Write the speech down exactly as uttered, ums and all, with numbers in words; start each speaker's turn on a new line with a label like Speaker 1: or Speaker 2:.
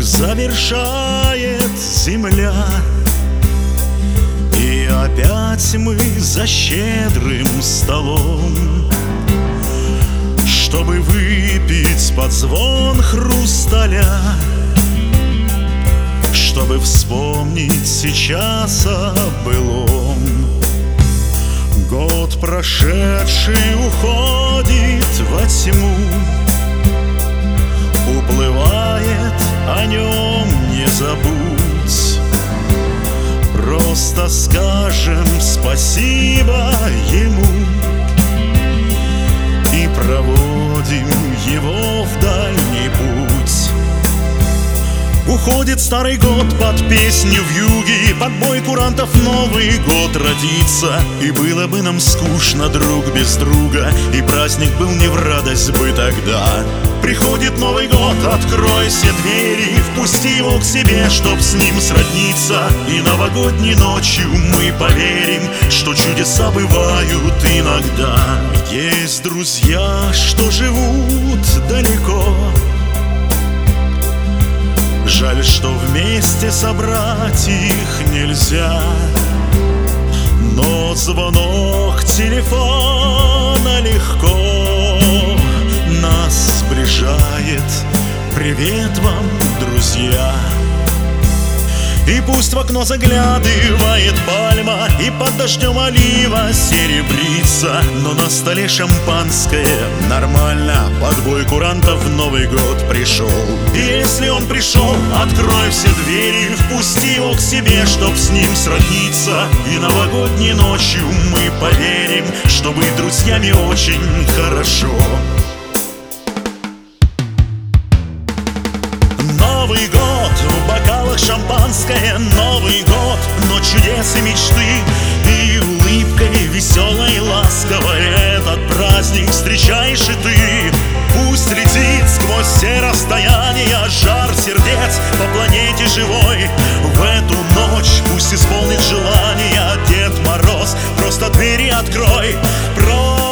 Speaker 1: завершает земля. И опять мы за щедрым столом, чтобы выпить под звон хрусталя, чтобы вспомнить сейчас о былом. Год прошедший уходит во тьму, уплывает, о нем не забудь. Просто скажем спасибо ему и проводим его в дальний путь. Уходит старый год под песню вьюги, под бой курантов Новый год родится. И было бы нам скучно друг без друга, и праздник был не в радость бы тогда. Приходит Новый год, открой все двери, впусти его к себе, чтоб с ним сродниться. И новогодней ночью мы поверим, что чудеса бывают иногда. Есть друзья, что живут далеко, жаль, что вместе собрать их нельзя. Но звонок телефона легко нас сближает. Привет вам, друзья! И пусть в окно заглядывает пальма, и под дождем олива серебрится, но на столе шампанское нормально. Под бой курантов Новый год пришел. И если он пришел, открой все двери, впусти его к себе, чтоб с ним сродниться. И новогодней ночью мы поверим, что быть друзьями очень хорошо. Новый год, в бокалах шампанское, Новый год, но чудес и мечты, и улыбкой веселой и ласковой этот праздник встречаешь и ты. Пусть летит сквозь все расстояния жар сердец по планете живой. В эту ночь пусть исполнит желание Дед Мороз, просто двери открой. Про